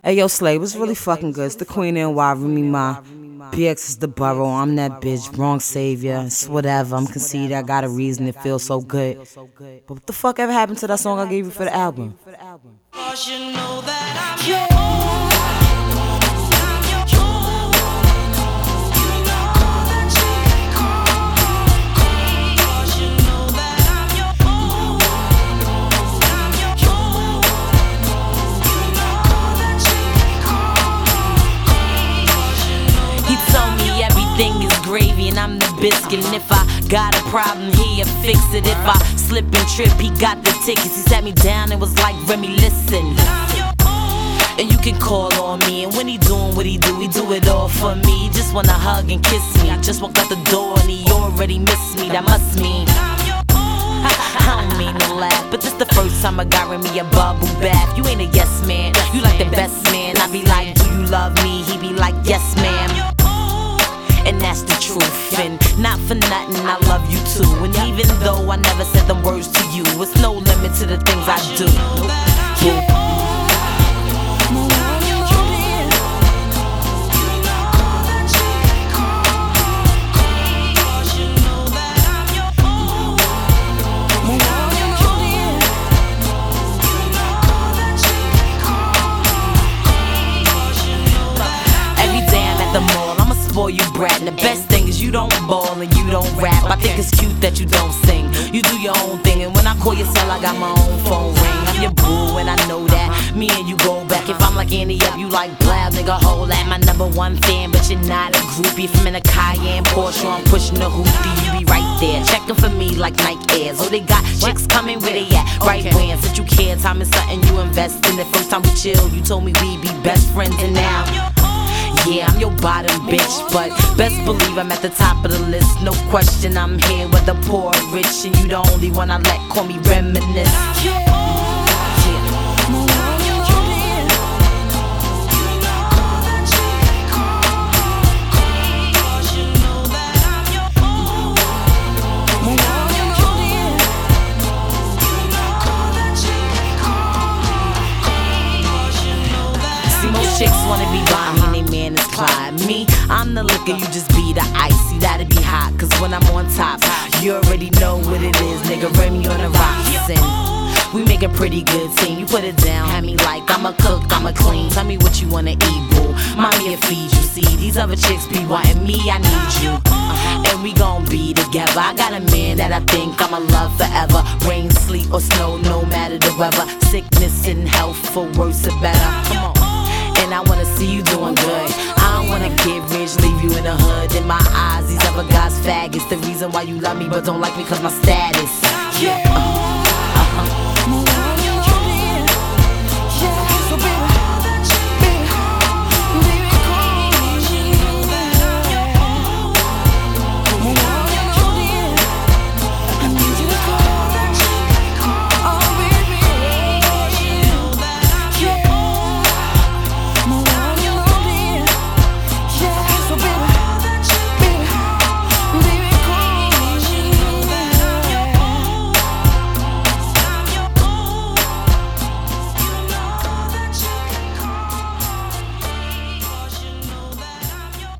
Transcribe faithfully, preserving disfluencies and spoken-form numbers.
Hey yo, Slay, what's really fucking good? It's the Queen N Y, Remy Ma. B X is the borough, I'm that bitch, wrong savior, it's whatever, I'm conceited, I got a reason, it feels so good. But what the fuck ever happened to that song I gave you for the album? Everything is gravy and I'm the biscuit. And if I got a problem, he'll fix it. If I slip and trip, he got the tickets. He sat me down and was like, Remy, listen, and you can call on me. And when he doing what he do, he do it all for me. He just wanna hug and kiss me. I just walked out the door and he already missed me. That must mean I don't mean to laugh, but this the first time I got Remy a bubble bath. You ain't a yes man, you like the best man. I be like, do you love me? He be like, yes ma'am. And that's the truth, and not for nothing, I love you too. And even though I never said them words to you, it's no limit to the things I do. Yeah. Every day I'm at the mall, spoil you brat, and the best thing is you don't ball and you don't rap. I think it's cute that you don't sing, you do your own thing, and when I call your cell I got my own phone ring. I'm your boo and I know that, me and you go back. If I'm like any of you like blah, nigga, hold at my number one fan, but you're not a groupie. If I'm in a Cayenne Porsche, I'm pushing the hoopty, you be right there, checking for me like Nike Airs. Oh, they got chicks coming where they at, right when. Since you care, time is something you invest in. The first time we chill, you told me we'd be best friends, and now yeah, I'm your bottom bitch, but best believe I'm at the top of the list. No question, I'm here whether poor or rich, and you the only one I let call me reminisce. Most chicks wanna be by me, they man is Clyde. Me, I'm the liquor, you just be the ice. See, that'd be hot, cause when I'm on top, you already know what it is, nigga, Remy on the rocks. And we make a pretty good team. You put it down, have me like I'm a cook, I'm a clean. Tell me what you wanna eat, boo, mommy will feed you. See, these other chicks be wanting me, I need you, and we gon' be together. I got a man that I think I'ma love forever. Rain, sleet, or snow, no matter the weather. Sickness and health, for worse or better. Come on. And I wanna see you doing good. I don't wanna get rich, leave you in the hood. In my eyes, these other guys faggots. The reason why you love me but don't like me cause my status. Yeah. Uh.